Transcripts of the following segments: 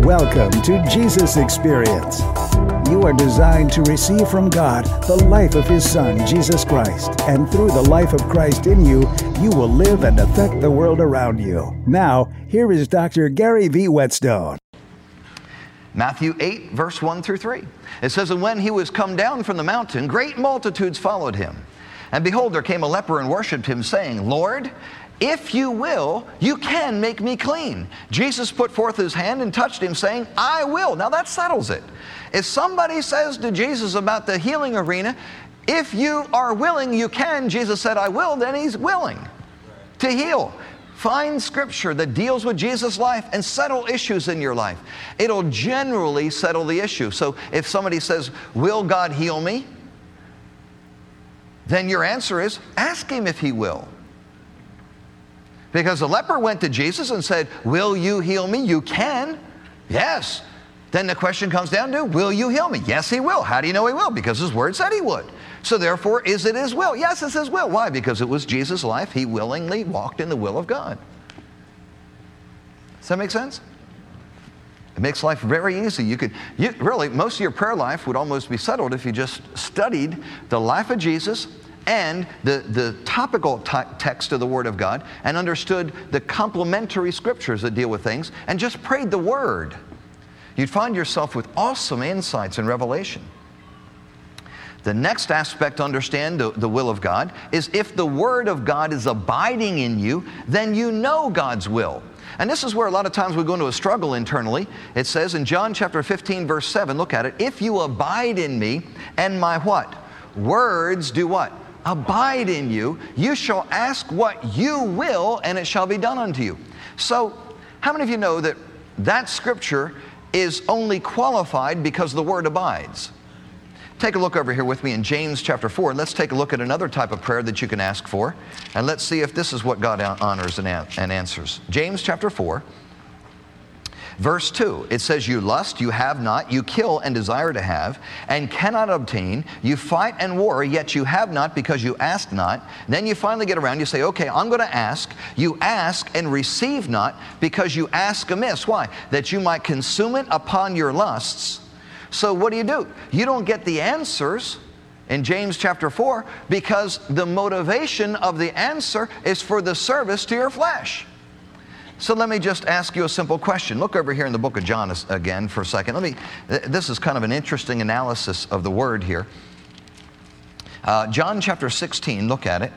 Welcome to Jesus Experience. You are designed to receive from God the life of His Son, Jesus Christ. And through the life of Christ in you, you will live and affect the world around you. Now, here is Dr. Gary V. Whetstone. Matthew 8, verse 1 through 3. It says, "And when he was come down from the mountain, great multitudes followed him. And behold, there came a leper and worshipped him, saying, Lord, if you will, you can make me clean. Jesus put forth his hand and touched him, saying, I will." Now that settles it. If somebody says to Jesus about the healing arena, if you are willing, you can, Jesus said, I will, then he's willing to heal. Find scripture that deals with Jesus' life and settle issues in your life. It'll generally settle the issue. So if somebody says, will God heal me? Then your answer is, ask him if he will. Because the leper went to Jesus and said, will you heal me? You can. Yes. Then the question comes down to, will you heal me? Yes, he will. How do you know he will? Because his word said he would. So therefore, is it his will? Yes, it's his will. Why? Because it was Jesus' life. He willingly walked in the will of God. Does that make sense? It makes life very easy. Really, most of your prayer life would almost be settled if you just studied the life of Jesus and the topical text of the Word of God and understood the complementary scriptures that deal with things and just prayed the Word. You'd find yourself with awesome insights and revelation. The next aspect to understand the will of God is if the Word of God is abiding in you, then you know God's will. And this is where a lot of times we go into a struggle internally. It says in John chapter 15, verse 7, look at it. If you abide in me and my what? Words do what? Abide in you. You shall ask what you will, and it shall be done unto you. So, how many of you know that that scripture is only qualified because the word abides? Take a look over here with me in James chapter 4. Let's take a look at another type of prayer that you can ask for. And let's see if this is what God honors and answers. James chapter 4, verse 2. It says, you lust, you have not, you kill and desire to have, and cannot obtain. You fight and war, yet you have not because you ask not. Then you finally get around, you say, okay, I'm going to ask. You ask and receive not because you ask amiss. Why? That you might consume it upon your lusts. So what do? You don't get the answers in James chapter 4 because the motivation of the answer is for the service to your flesh. So let me just ask you a simple question. Look over here in the book of John again for a second. This is kind of an interesting analysis of the word here. John chapter 16, look at it.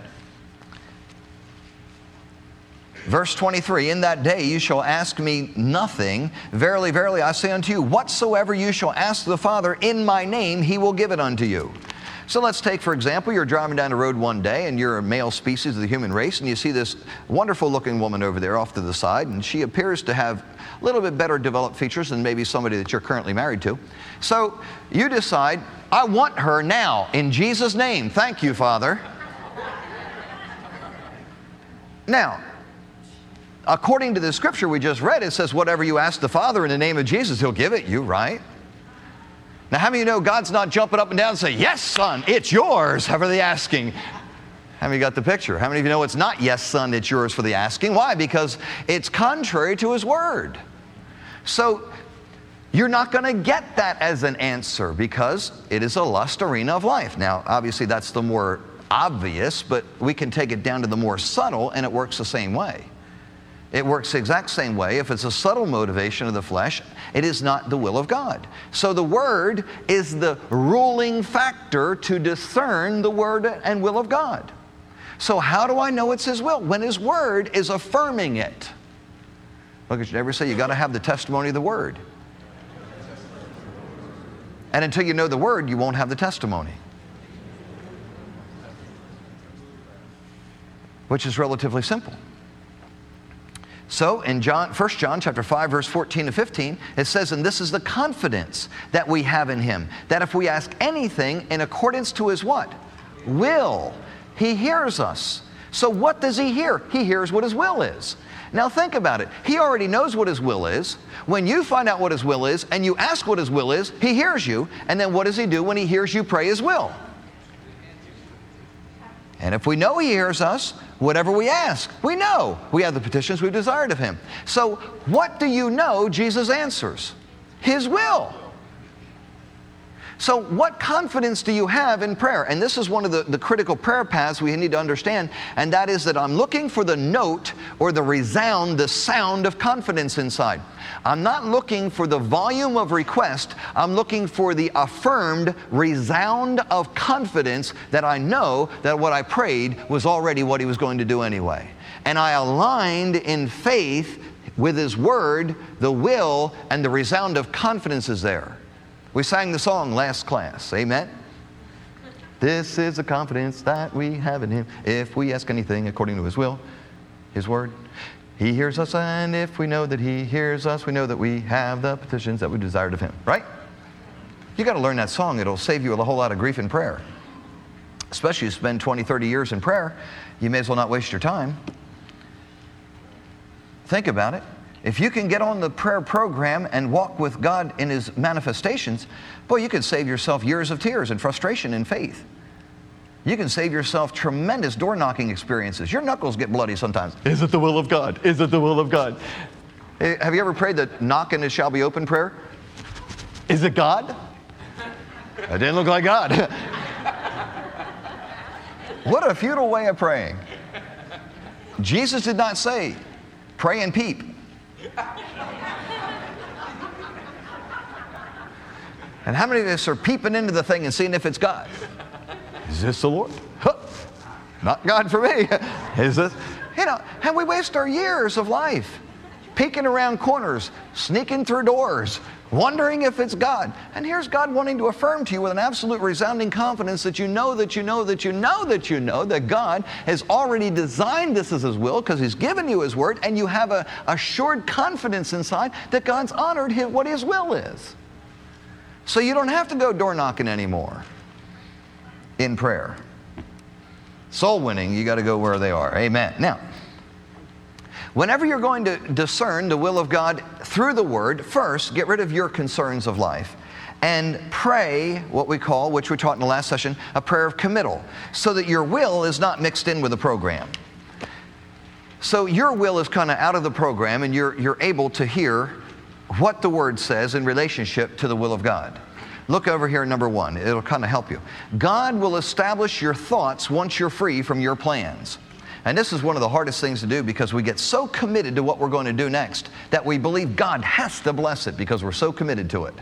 Verse 23, in that day you shall ask me nothing. Verily, verily, I say unto you, whatsoever you shall ask the Father in my name, he will give it unto you. So let's take, for example, you're driving down the road one day and you're a male species of the human race and you see this wonderful looking woman over there off to the side and she appears to have a little bit better developed features than maybe somebody that you're currently married to. So you decide, I want her now in Jesus' name. Thank you, Father. Now, according to the scripture we just read, it says, whatever you ask the Father in the name of Jesus, he'll give it you, right? Now, how many of you know God's not jumping up and down and saying, yes, son, it's yours for the asking? How many of you got the picture? How many of you know it's not, yes, son, it's yours for the asking? Why? Because it's contrary to his word. So, you're not going to get that as an answer because it is a lust arena of life. Now, obviously, that's the more obvious, but we can take it down to the more subtle, and it works the same way. It works the exact same way. If it's a subtle motivation of the flesh, it is not the will of God. So the Word is the ruling factor to discern the Word and will of God. So how do I know it's His will? When His Word is affirming it. Look at your neighbor, say, you got to have the testimony of the Word. And until you know the Word, you won't have the testimony. Which is relatively simple. So in 1 John chapter 5, verse 14 to 15, it says, and this is the confidence that we have in him, that if we ask anything in accordance to his what? Will. He hears us. So what does he hear? He hears what his will is. Now think about it. He already knows what his will is. When you find out what his will is and you ask what his will is, he hears you. And then what does he do when he hears you pray his will? And if we know He hears us, whatever we ask, we know we have the petitions we've desired of Him. So what do you know Jesus answers? His will. So what confidence do you have in prayer? And this is one of the critical prayer paths we need to understand, and that is that I'm looking for the note or the resound, the sound of confidence inside. I'm not looking for the volume of request. I'm looking for the affirmed resound of confidence that I know that what I prayed was already what He was going to do anyway. And I aligned in faith with His Word, the will, and the resound of confidence is there. We sang the song last class, amen? This is the confidence that we have in Him. If we ask anything according to His will, His Word, He hears us. And if we know that He hears us, we know that we have the petitions that we desired of Him, right? You got to learn that song. It'll save you a whole lot of grief in prayer. Especially if you spend 20, 30 years in prayer, you may as well not waste your time. Think about it. If you can get on the prayer program and walk with God in His manifestations, boy, you can save yourself years of tears and frustration in faith. You can save yourself tremendous door-knocking experiences. Your knuckles get bloody sometimes. Is it the will of God? Is it the will of God? Have you ever prayed the knock and it shall be open prayer? Is it God? It didn't look like God. What a futile way of praying. Jesus did not say, pray and peep. And how many of us are peeping into the thing and seeing if it's God? Is this the Lord? Huh. Not God for me. Is this? And we waste our years of life peeking around corners, sneaking through doors, wondering if it's God. And here's God wanting to affirm to you with an absolute resounding confidence that you know that God has already designed this as His will because He's given you His Word, and you have a assured confidence inside that God's honored what His will is. So you don't have to go door knocking anymore in prayer. Soul winning, you got to go where they are. Amen. Now, whenever you're going to discern the will of God through the Word, first, get rid of your concerns of life and pray what we call, which we taught in the last session, a prayer of committal, so that your will is not mixed in with the program. So your will is kind of out of the program, and you're able to hear what the Word says in relationship to the will of God. Look over here, number 1. It'll kind of help you. God will establish your thoughts once you're free from your plans. And this is one of the hardest things to do because we get so committed to what we're going to do next that we believe God has to bless it because we're so committed to it.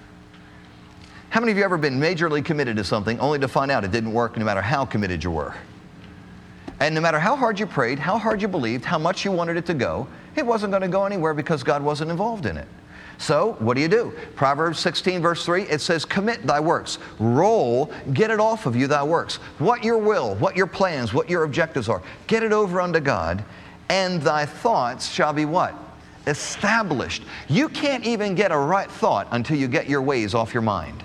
How many of you ever been majorly committed to something only to find out it didn't work no matter how committed you were? And no matter how hard you prayed, how hard you believed, how much you wanted it to go, it wasn't going to go anywhere because God wasn't involved in it. So, what do? Proverbs 16, verse 3, it says, commit thy works. Roll, get it off of you, thy works. What your will, what your plans, what your objectives are. Get it over unto God, and thy thoughts shall be what? Established. You can't even get a right thought until you get your ways off your mind.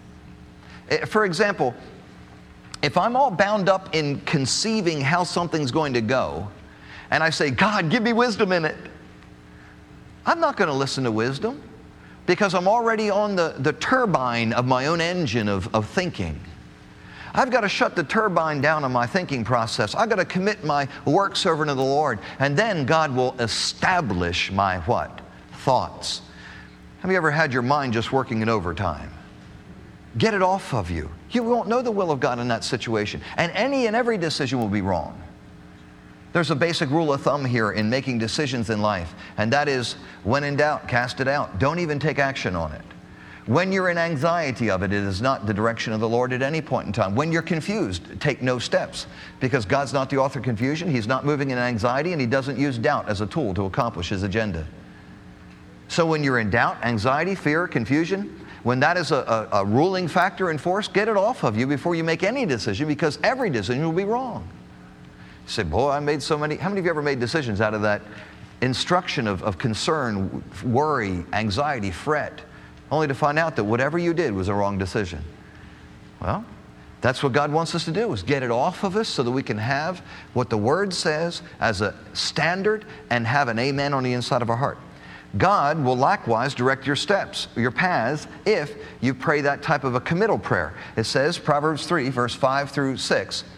For example, if I'm all bound up in conceiving how something's going to go, and I say, God, give me wisdom in it, I'm not going to listen to wisdom because I'm already on the turbine of my own engine of thinking. I've got to shut the turbine down on my thinking process. I've got to commit my works over to the Lord, and then God will establish my what? Thoughts. Have you ever had your mind just working in overtime? Get it off of you. You won't know the will of God in that situation, and any and every decision will be wrong. There's a basic rule of thumb here in making decisions in life, and that is, when in doubt, cast it out. Don't even take action on it. When you're in anxiety of it, it is not the direction of the Lord at any point in time. When you're confused, take no steps, because God's not the author of confusion. He's not moving in anxiety, and He doesn't use doubt as a tool to accomplish His agenda. So when you're in doubt, anxiety, fear, confusion, when that is a ruling factor in force, get it off of you before you make any decision, because every decision will be wrong. You say, boy, I made so many. How many of you ever made decisions out of that instruction of concern, worry, anxiety, fret, only to find out that whatever you did was a wrong decision? Well, that's what God wants us to do, is get it off of us so that we can have what the Word says as a standard and have an amen on the inside of our heart. God will likewise direct your steps, your paths, if you pray that type of a committal prayer. It says, Proverbs 3, verse 5 through 6,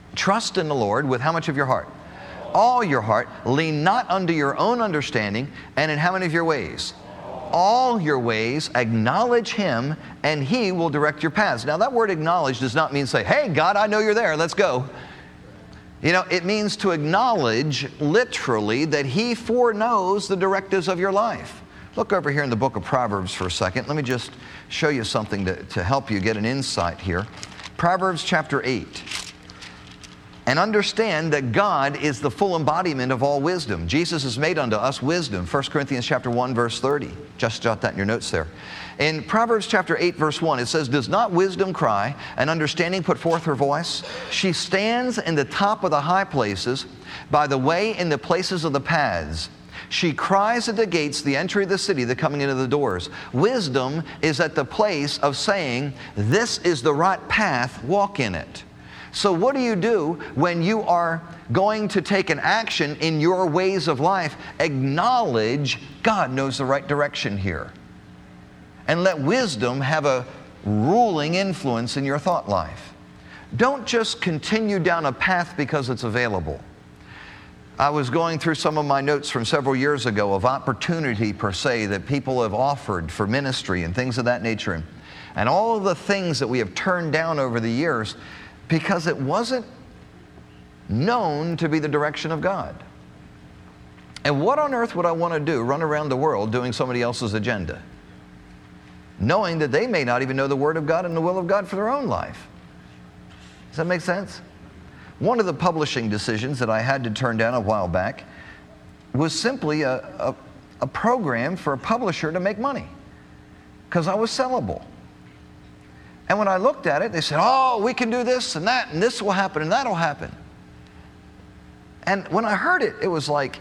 Trust in the Lord with how much of your heart? All your heart. Lean not unto your own understanding, and in how many of your ways? All your ways, acknowledge Him, and He will direct your paths. Now, that word acknowledge does not mean say, hey, God, I know you're there, let's go. You know, it means to acknowledge, literally, that He foreknows the directives of your life. Look over here in the book of Proverbs for a second. Let me just show you something to help you get an insight here. Proverbs chapter 8. And understand that God is the full embodiment of all wisdom. Jesus has made unto us wisdom. 1 Corinthians chapter 1, verse 30. Just jot that in your notes there. In Proverbs chapter 8, verse 1, it says, does not wisdom cry, and understanding put forth her voice? She stands in the top of the high places, by the way in the places of the paths. She cries at the gates, the entry of the city, the coming into the doors. Wisdom is at the place of saying, this is the right path, walk in it. So what do you do when you are going to take an action in your ways of life? Acknowledge God knows the right direction here. And let wisdom have a ruling influence in your thought life. Don't just continue down a path because it's available. I was going through some of my notes from several years ago of opportunity per se that people have offered for ministry and things of that nature. And all of the things that we have turned down over the years because it wasn't known to be the direction of God. And what on earth would I want to do, run around the world doing somebody else's agenda, knowing that they may not even know the Word of God and the will of God for their own life? Does that make sense? One of the publishing decisions that I had to turn down a while back was simply a program for a publisher to make money, because I was sellable. And when I looked at it, they said, oh, we can do this and that, and this will happen, and that will happen. And when I heard it, it was like,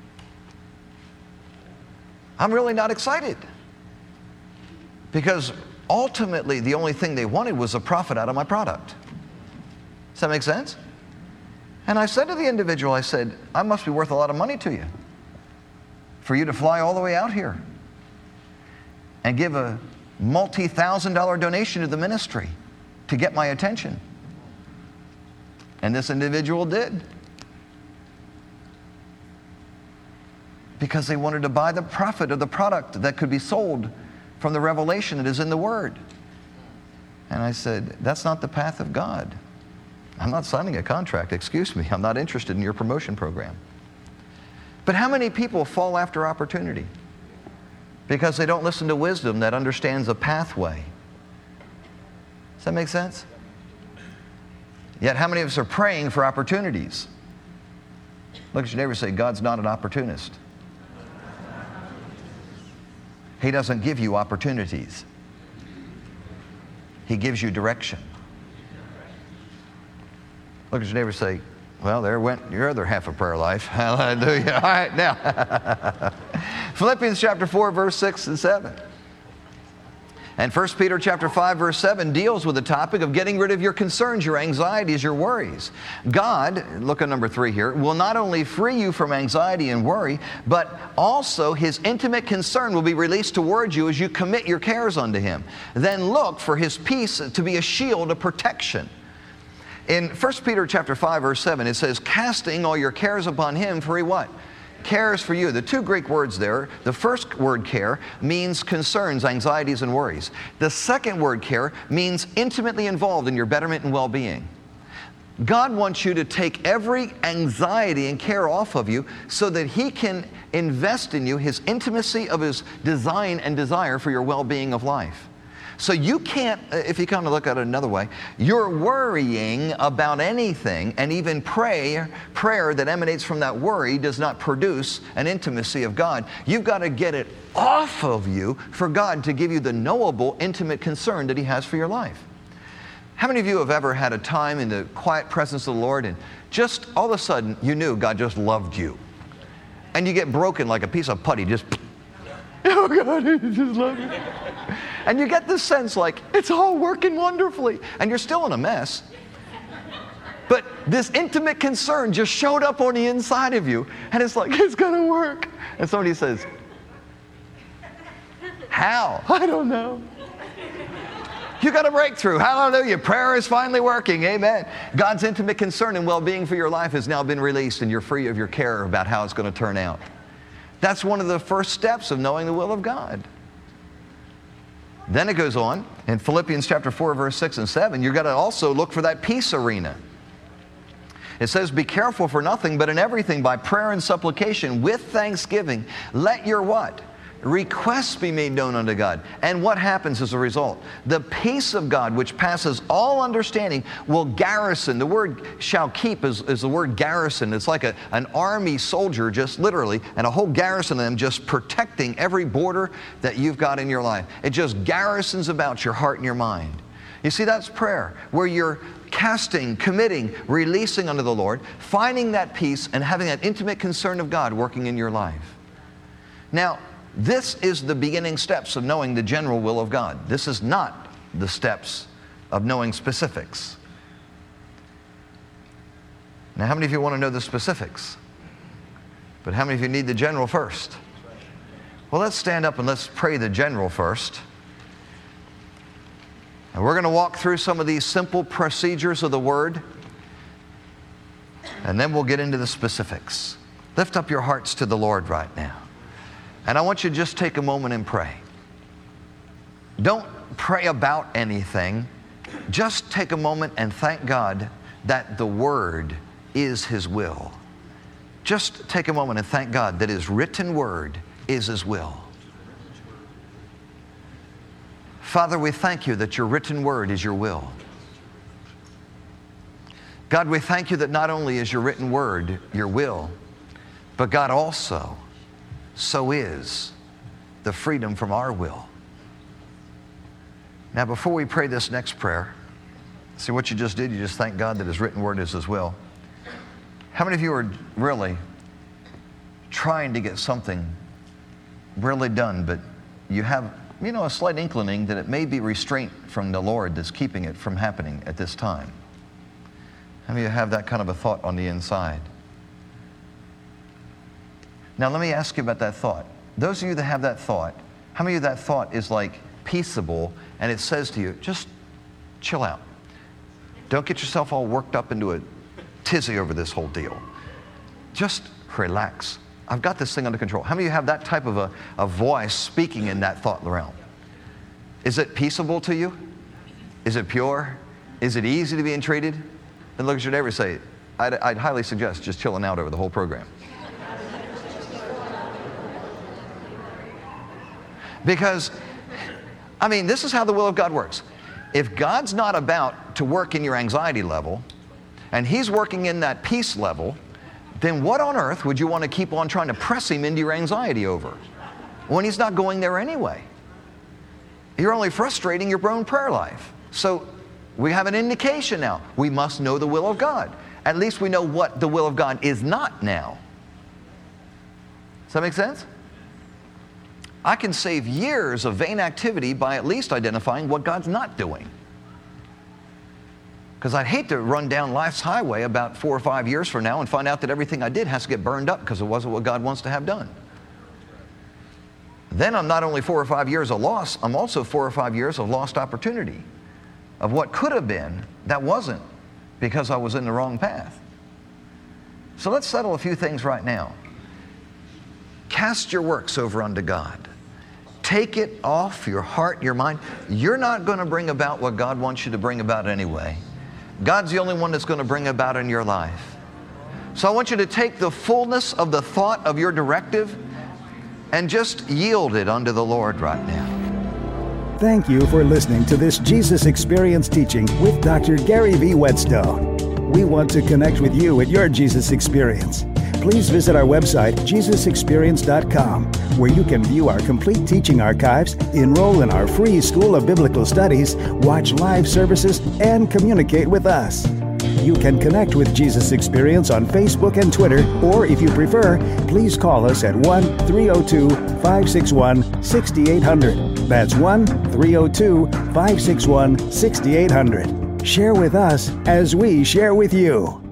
I'm really not excited. Because ultimately, the only thing they wanted was a profit out of my product. Does that make sense? And I said to the individual, I said, I must be worth a lot of money to you for you to fly all the way out here and give a multi-thousand-dollar donation to the ministry to get my attention. And this individual did. Because they wanted to buy the profit of the product that could be sold from the revelation that is in the Word. And I said, that's not the path of God. I'm not signing a contract, excuse me. I'm not interested in your promotion program. But how many people fall after opportunity? Because they don't listen to wisdom that understands a pathway. Does that make sense? Yet how many of us are praying for opportunities? Look at your neighbor and say, God's not an opportunist. He doesn't give you opportunities. He gives you direction. Look at your neighbor and say, well, there went your other half of prayer life. Hallelujah. All right, now. Philippians chapter 4, verse 6 and 7. And 1 Peter chapter 5, verse 7 deals with the topic of getting rid of your concerns, your anxieties, your worries. God, look at number 3 here, will not only free you from anxiety and worry, but also His intimate concern will be released towards you as you commit your cares unto Him. Then look for His peace to be a shield of protection. In 1 Peter chapter 5, verse 7, it says, casting all your cares upon Him, for He what? Cares for you. The two Greek words there, the first word care means concerns, anxieties, and worries. The second word care means intimately involved in your betterment and well-being. God wants you to take every anxiety and care off of you so that He can invest in you His intimacy of His design and desire for your well-being of life. So you can't, if you kind of look at it another way, you're worrying about anything, and even prayer that emanates from that worry does not produce an intimacy of God. You've got to get it off of you for God to give you the knowable, intimate concern that He has for your life. How many of you have ever had a time in the quiet presence of the Lord and just all of a sudden you knew God just loved you? And you get broken like a piece of putty, just, oh God, He just loves me. And you get this sense like, it's all working wonderfully. And you're still in a mess. But this intimate concern just showed up on the inside of you. And it's like, it's going to work. And somebody says, how? I don't know. You got a breakthrough. Hallelujah. Prayer is finally working. Amen. God's intimate concern and well-being for your life has now been released, and you're free of your care about how it's going to turn out. That's one of the first steps of knowing the will of God. Then it goes on in Philippians chapter 4, verse 6 and 7. You've got to also look for that peace arena. It says, be careful for nothing, but in everything by prayer and supplication with thanksgiving, let your what? Requests be made known unto God. And what happens as a result? The peace of God, which passes all understanding, will garrison. The word shall keep is the word garrison. It's like an army soldier, just literally, and a whole garrison of them just protecting every border that you've got in your life. It just garrisons about your heart and your mind. You see, that's prayer, where you're casting, committing, releasing unto the Lord, finding that peace, and having that intimate concern of God working in your life. Now, this is the beginning steps of knowing the general will of God. This is not the steps of knowing specifics. Now, how many of you want to know the specifics? But how many of you need the general first? Well, let's stand up and let's pray the general first. And we're going to walk through some of these simple procedures of the Word, and then we'll get into the specifics. Lift up your hearts to the Lord right now. And I want you to just take a moment and pray. Don't pray about anything. Just take a moment and thank God that the Word is His will. Just take a moment and thank God that His written Word is His will. Father, we thank You that Your written Word is Your will. God, we thank You that not only is Your written Word Your will, but God also, so is the freedom from our will. Now, before we pray this next prayer, see what you just did? You just thank God that His written Word is His will. How many of you are really trying to get something really done, but you have, a slight inkling that it may be restraint from the Lord that's keeping it from happening at this time? How many of you have that kind of a thought on the inside? Now, let me ask you about that thought. Those of you that have that thought, how many of you that thought is like peaceable and it says to you, just chill out. Don't get yourself all worked up into a tizzy over this whole deal. Just relax. I've got this thing under control. How many of you have that type of a voice speaking in that thought realm? Is it peaceable to you? Is it pure? Is it easy to be entreated? Then look at your neighbor and say, I'd highly suggest just chilling out over the whole program. Because, this is how the will of God works. If God's not about to work in your anxiety level, and He's working in that peace level, then what on earth would you want to keep on trying to press Him into your anxiety over when He's not going there anyway? You're only frustrating your own prayer life. So we have an indication now. We must know the will of God. At least we know what the will of God is not now. Does that make sense? I can save years of vain activity by at least identifying what God's not doing. Because I'd hate to run down life's highway about 4 or 5 years from now and find out that everything I did has to get burned up because it wasn't what God wants to have done. Then I'm not only 4 or 5 years of loss, I'm also 4 or 5 years of lost opportunity of what could have been that wasn't because I was in the wrong path. So let's settle a few things right now. Cast your works over unto God. Take it off your heart, your mind. You're not going to bring about what God wants you to bring about anyway. God's the only one that's going to bring about in your life. So I want you to take the fullness of the thought of your directive and just yield it unto the Lord right now. Thank you for listening to this Jesus Experience teaching with Dr. Gary V. Whetstone. We want to connect with you at your Jesus Experience. Please visit our website, JesusExperience.com, where you can view our complete teaching archives, enroll in our free School of Biblical Studies, watch live services, and communicate with us. You can connect with Jesus Experience on Facebook and Twitter, or if you prefer, please call us at 1-302-561-6800. That's 1-302-561-6800. Share with us as we share with you.